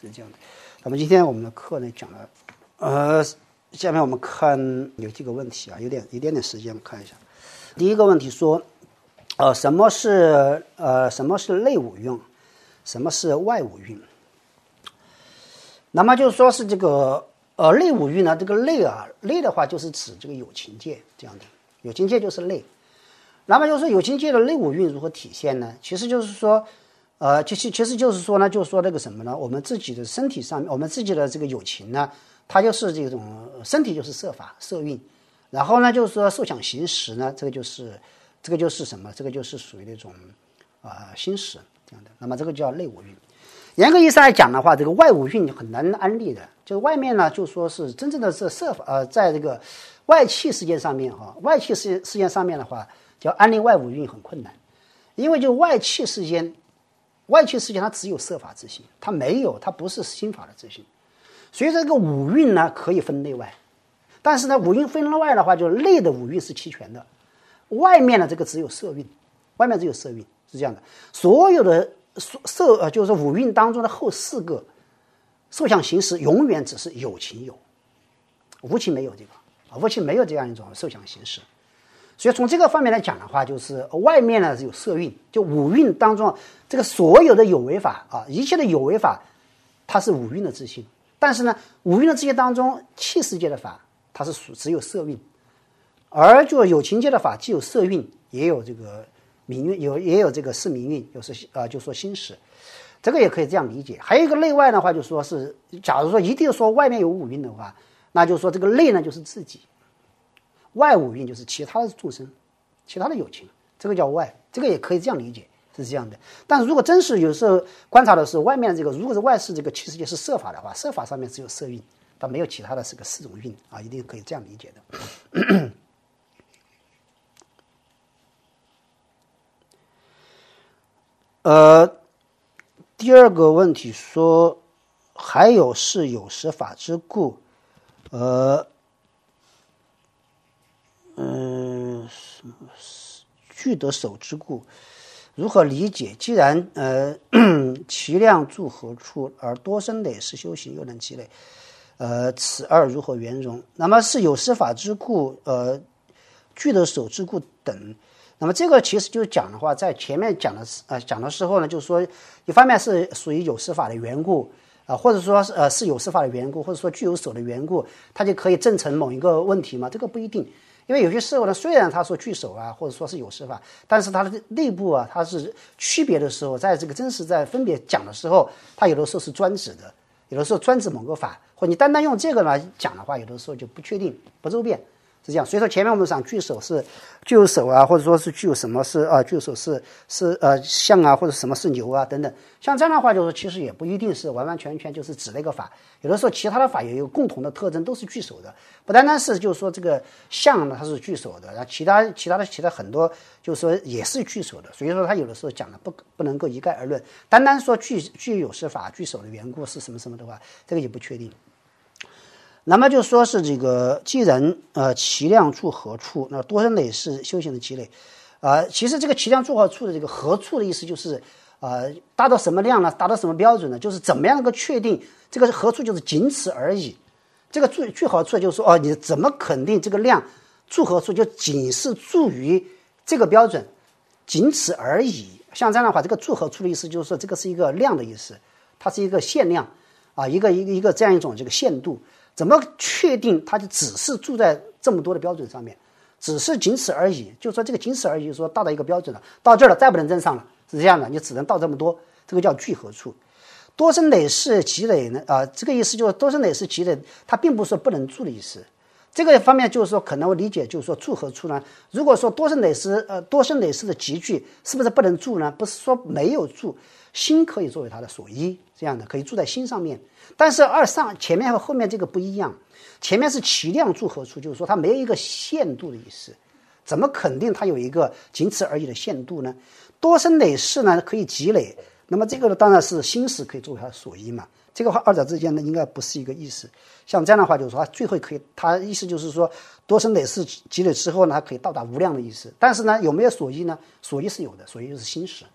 是这样的。那么今天我们的课呢讲了，下面我们看有几个问题啊，有点时间，我们看一下。第一个问题说，什么是内五蕴，什么是外五蕴？那么就是说是这个内五蕴呢，这个内的话就是指这个有情界这样的，有情界就是内。那么就是说有情界的内五蕴如何体现呢？其实就是说，其实就是说呢，就是说那个什么呢？我们自己的身体上面，我们自己的这个有情呢，它就是这种身体就是色法色蕴，然后呢就是说受想行识呢，这个就是什么？这个就是属于那种心识这样的。那么这个叫内五蕴。严格意义上来讲的话，这个外五蕴很难安立的，就是外面呢就说是真正的是色法在这个外气世界上面外气世界上面的话，叫安立外五蕴很困难，因为就外气世间它只有色法之性，它不是心法的之性，所以这个五蕴呢可以分内外，但是呢五蕴分内外的话，就是内的五蕴是齐全的，外面的这个只有色蕴，外面只有色蕴是这样的，所有的就是五蕴当中的后四个受想行识永远只是有情有，无情没有这个无情没有这样一种受想行识。所以从这个方面来讲的话，就是外面呢有色蕴，就五蕴当中这个所有的有为法一切的有为法它是五蕴的自性，但是呢五蕴的自性当中气世界的法它是只有色蕴，而就有情界的法既有色蕴也有这个名蕴，也有这个是名蕴，就说心识，这个也可以这样理解。还有一个内外的话，就说是假如说一定说外面有五蕴的话，那就是说这个内呢就是自己，外五蕴就是其他的众生，其他的有情，这个叫外，这个也可以这样理解，是这样的。但是如果真是有时候观察的是外面这个，如果是外世这个气世界是色法的话，色法上面只有色蕴，它没有其他的这个四种蕴一定可以这样理解的。第二个问题说，还有是有实法之故，具得守之故，如何理解？既然其量住何处，而多生累世修行又能积累，此二如何圆融？那么是有实法之故，具得守之故等。那么这个其实就讲的话，在前面讲的时候呢，就是说一方面是属于有实法的缘故或者说是有实法的缘故，或者说具有守的缘故，它就可以证成某一个问题吗？这个不一定，因为有些时候呢，虽然他说具守或者说是有实法，但是它的内部它是区别的时候，在这个真实在分别讲的时候，它有的时候是专指的，有的时候专指某个法，或你单单用这个来讲的话，有的时候就不确定不周遍。是这样，所以说前面我们讲具守是具有守或者说是具有什么是具有守是象或者什么是牛等等，像这样的话就是其实也不一定是完完全全就是指那个法，有的时候其他的法也有共同的特征，都是具守的，不单单是就是说这个象呢它是具守的，然后其他很多就是说也是具守的，所以说他有的时候讲的不能够一概而论，单单说具有实法具守的缘故是什么什么的话，这个也不确定。那么就说是这个，既然其量住何处，那多生累世修行的积累，其实这个其量住何处的这个何处的意思就是达到什么量呢？达到什么标准呢？就是怎么样能够确定这个何处就是仅此而已。这个住何处就是说你怎么肯定这个量住何处就仅是住于这个标准，仅此而已。像这样的话，这个住何处的意思就是说这个是一个量的意思，它是一个限量一个这样一种这个限度。怎么确定它就只是住在这么多的标准上面，只是仅此而已，就是说这个仅此而已，就是说到一个标准了，到这儿了再不能增上了，是这样的，你只能到这么多，这个叫具何处。多生累世积累呢这个意思就是多生累世积累，它并不是说不能住的意思。这个方面就是说可能我理解就是说住何处呢？如果说多生累世的集聚是不是不能住呢？不是说没有住，心可以作为它的所依，这样的可以住在心上面。但是前面和后面这个不一样，前面是其量住何处，就是说它没有一个限度的意思，怎么肯定它有一个仅此而已的限度呢？多生累世呢可以积累，那么这个呢当然是心识可以作为它的所依嘛。这个话二者之间呢应该不是一个意思。像这样的话就是说它最后可以，它意思就是说多生累世积累之后呢它可以到达无量的意思。但是呢有没有所依呢？所依是有的，所依就是心识。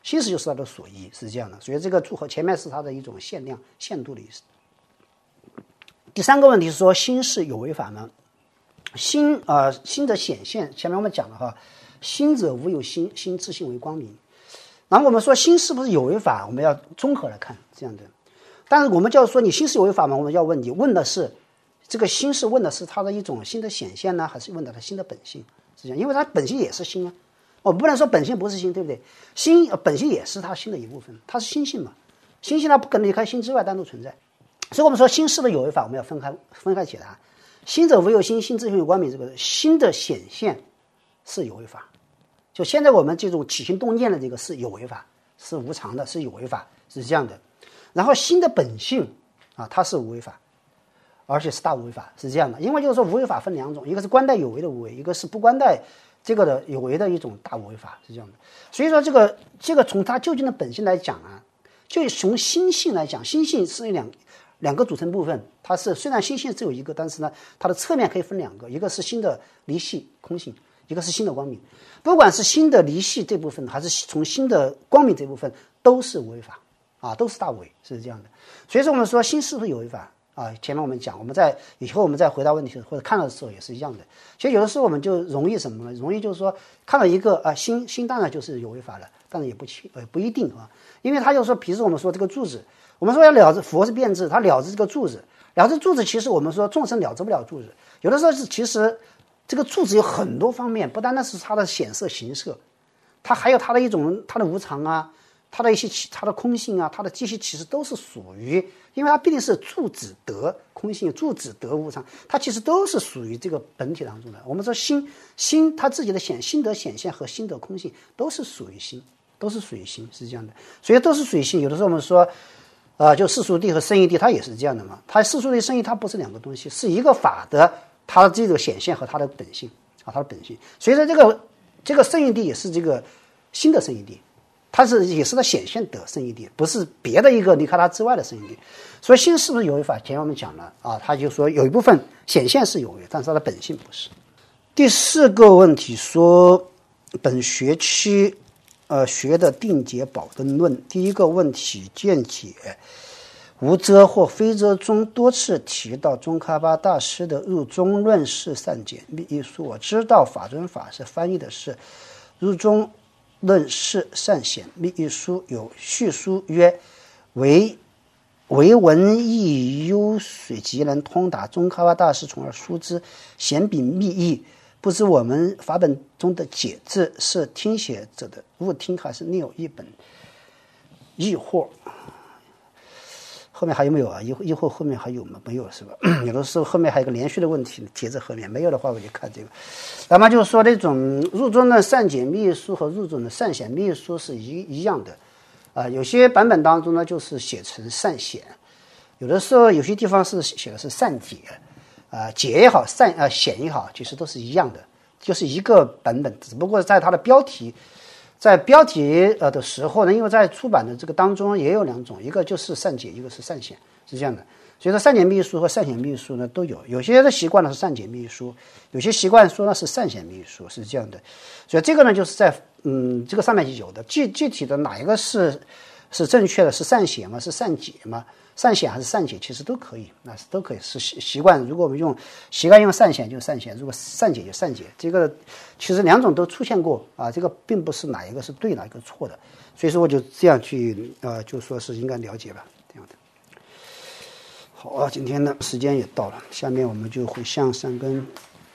心识就是它的所依，是这样的。所以这个组合前面是它的一种限量、限度的意思。第三个问题是说心是有为法吗？心的显现，前面我们讲了哈，心者无有心，心自性为光明。然后我们说心是不是有为法，我们要综合来看这样的。但是我们就要说你心是有为法吗？我们要问你问的是这个心是问的是它的一种心的显现呢，还是问的它心的本性？是这样，因为它本性也是心啊。我不能说本性不是心，对不对？心本性也是它心的一部分，它是心性嘛。心性它不可能离开心之外单独存在。所以我们说心是不是有为法，我们要分开解答。心者无有心，心自性为光明，这个心的显现是有为法。就现在我们这种起心动念的这个是有为法，是无常的，是有为法，是这样的。然后心的本性它是无为法，而且是大无为法，是这样的。因为就是说无为法分两种，一个是关带有为的无为，一个是不关带这个的有为的一种大无为法，是这样的。所以说这个从它究竟的本性来讲就从心性来讲，心性是两个组成部分，它是虽然心性只有一个，但是呢，它的侧面可以分两个，一个是心的离系空性，一个是心的光明。不管是心的离系这部分，还是从心的光明这部分，都是无为法都是大无为，是这样的。所以说我们说心是不是有为法前面我们讲，以后我们再回答问题或者看到的时候也是一样的。其实有的时候我们就容易什么呢？容易就是说看到一个心当然就是有为法了，但是也不一定因为他就说，比如说我们说这个柱子，我们说要了知佛是变质，他了知这个柱子，了知柱子，其实我们说众生了知不了柱子，有的时候是其实这个柱子有很多方面，不单单是它的显色形色，它还有它的一种它的无常它的一些它的空性它的这些其实都是属于，因为它毕竟是柱子得空性，柱子得无常，它其实都是属于这个本体当中的。我们说心它自己的心得显现和心得空性都是属于心，是这样的。所以都是属于心。有的时候我们说就世俗谛和圣义谛，它也是这样的嘛。它世俗谛圣义它不是两个东西，是一个法的它的这个显现和它的本性它的本性。所以说这个圣义谛也是这个新的圣义谛，也是它显现的圣义谛，不是别的一个离开它之外的圣义谛。所以心是不是有为法？前面我们讲了他就说有一部分显现是有为，但是它的本性不是。第四个问题说本学期学的定解宝灯论，第一个问题见解无遮或非遮中多次提到宗喀巴大师的入中论是善解密一书。我知道法尊法师翻译的是入中论是善显密一书，有序书曰唯文义优水即能通达宗喀巴大师，从而书之显笔密意。不知我们法本中的解字是听写者的误听，还是另有一本疑惑？后面还有没有疑惑后面还有吗？没有是吧？有的时候后面还有个连续的问题接着后面，没有的话我就看这个。那么就是说那种入中的善解密书和入中的善显密书是一样的有些版本当中呢就是写成善显，有的时候有些地方是写的是善解解也好显也好，其实都是一样的，就是一个版本，只不过在它的标题的时候呢，因为在出版的这个当中也有两种，一个就是善解，一个是善显，是这样的。所以说善解密书和善显密书呢都有些的习惯呢是善解密书，有些习惯说呢是善显密书，是这样的。所以这个呢就是在这个上面有的具体的哪一个是正确的，是善显吗？是善解吗？善显还是善解，其实都可以，都可以是习惯。如果我们习惯用善显就善显，如果善解就善解，这个其实两种都出现过这个并不是哪一个是对哪一个错的，所以说我就这样去就说是应该了解吧，这样的。好今天的时间也到了，下面我们就回向善根。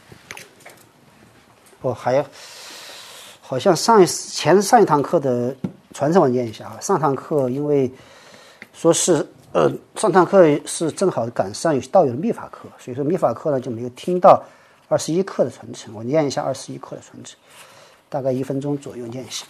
好像上一堂课的传承我念一下上堂课因为说是上堂课是正好赶上有道友的密法课，所以说密法课呢就没有听到21课的传承，我念一下21课的传承，大概1分钟左右念一下。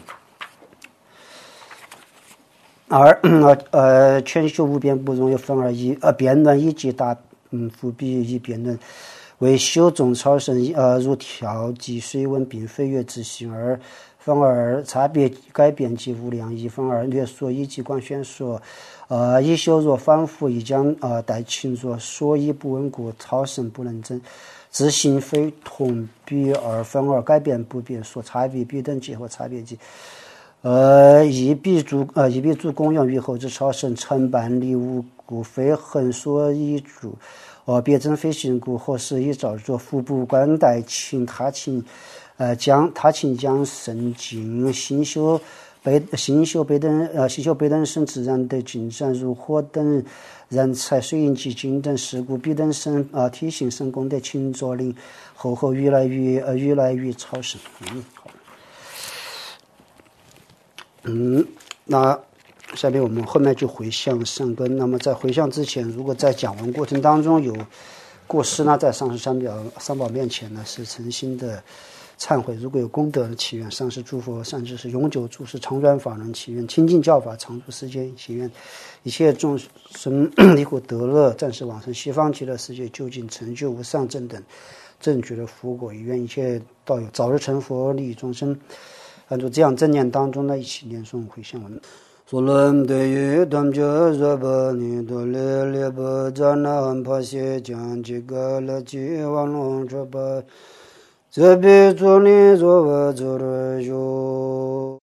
劝修无边不容有分而已辩论一即大不必一辩论为修种超生入调及水温并非月之行而分而差别改变及无量一分而略说一即光宣说一修若反复一将待轻若说一不稳固超生不能证自性非同比而分而改变不变说差别必等即或差别即一笔注公用于后之超生承办理务故非横所以主别征飞行故或是以照着副部官代请他请将圣经新修北等省自然的进展如火等人才水银基金等事故彼等省体行省功的请着令后越来越超生。那下面我们后面就回向善根。那么在回向之前，如果在讲文过程当中有过失呢，在上师三宝面前呢是诚心的忏悔。如果有功德祈愿上师诸佛善知识永久住世常转法轮，祈愿清净教法常住世间，祈愿一切众生离苦得乐，暂时往生西方极乐世界，究竟成就无上正等正觉的福果，也愿一切道友早日成佛，利益众生。按照这样正念当中呢，一起念诵回向文。Solam de dam ja zaba ni do le ba jana pa se jan ji ga la ji wan long ba zabe zo ni zo wa zo yo